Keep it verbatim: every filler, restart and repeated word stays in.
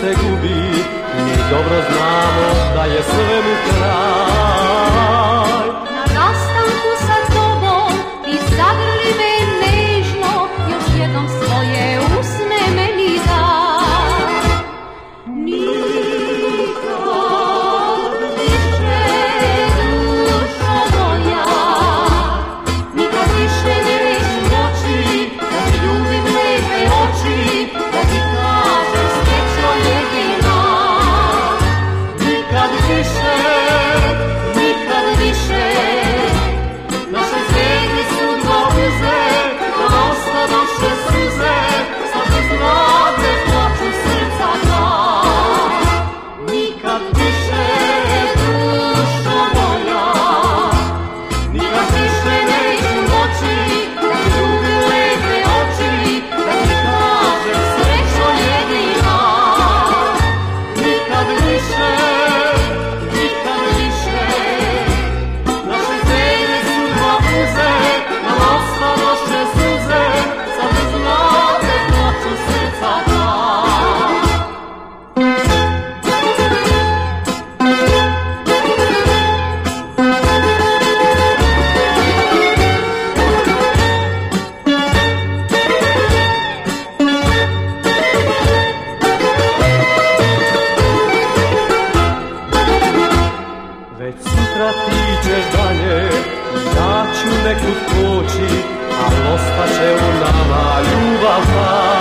se gubi, mi dobro znamo da je svemu kraj. Na rastanku sa tobom ti zagrli me nežno, još jednom svoje usne meni daj. Nikad više, dušo moja, nikad više neš moći da ti ljubim lepe oči, da ti kažem srećo jedina. Nikad više, nikad više, naše zvijezde su dobize, da ostadoše suze, sad bez nade plaču srca dva. Nikad više, dušo moja, nikad više neću moći da ti ljubim lepe oči, da ti kažem srećo jedina. Nikad više, nikad više, naše zvijezde su dobize, da ostadoše suze, sad bez nade plaču srca dva. Već sutra ti ćeš dalje, ja ću nekud poći, a ostaće u nama ljubav ta.